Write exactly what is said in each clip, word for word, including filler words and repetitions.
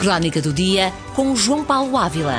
Crónica do Dia, com João Paulo Ávila.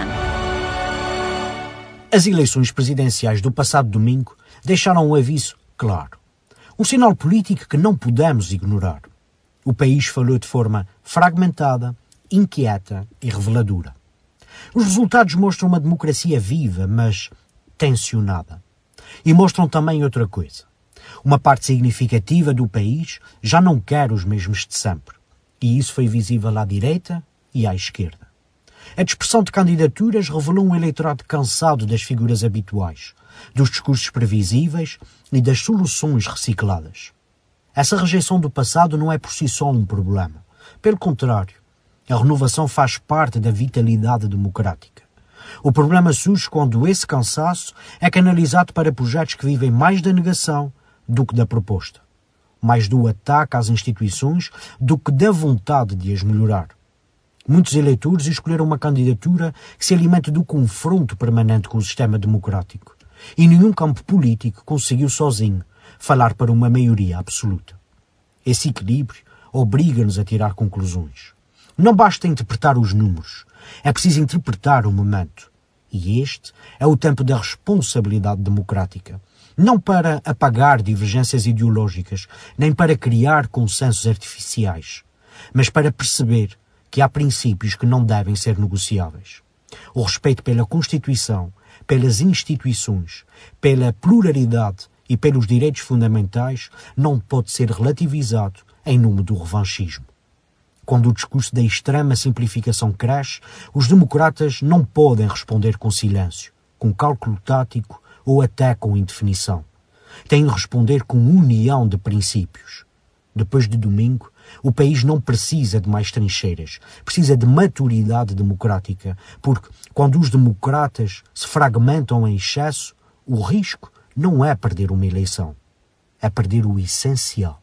As eleições presidenciais do passado domingo deixaram um aviso claro. Um sinal político que não podemos ignorar. O país falhou de forma fragmentada, inquieta e reveladora. Os resultados mostram uma democracia viva, mas tensionada. E mostram também outra coisa. Uma parte significativa do país já não quer os mesmos de sempre. E isso foi visível à direita e à esquerda. A dispersão de candidaturas revelou um eleitorado cansado das figuras habituais, dos discursos previsíveis e das soluções recicladas. Essa rejeição do passado não é por si só um problema. Pelo contrário, a renovação faz parte da vitalidade democrática. O problema surge quando esse cansaço é canalizado para projetos que vivem mais da negação do que da proposta, mais do ataque às instituições do que da vontade de as melhorar. Muitos eleitores escolheram uma candidatura que se alimenta do confronto permanente com o sistema democrático. E nenhum campo político conseguiu sozinho falar para uma maioria absoluta. Esse equilíbrio obriga-nos a tirar conclusões. Não basta interpretar os números, é preciso interpretar o momento. E este é o tempo da responsabilidade democrática. Não para apagar divergências ideológicas, nem para criar consensos artificiais, mas para perceber que há princípios que não devem ser negociáveis. O respeito pela Constituição, pelas instituições, pela pluralidade e pelos direitos fundamentais não pode ser relativizado em nome do revanchismo. Quando o discurso da extrema simplificação cresce, os democratas não podem responder com silêncio, com cálculo tático ou até com indefinição. Têm de responder com união de princípios. Depois de domingo, o país não precisa de mais trincheiras, precisa de maturidade democrática, porque quando os democratas se fragmentam em excesso, o risco não é perder uma eleição, é perder o essencial.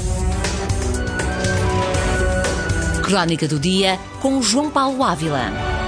Crónica do Dia, com João Paulo Ávila.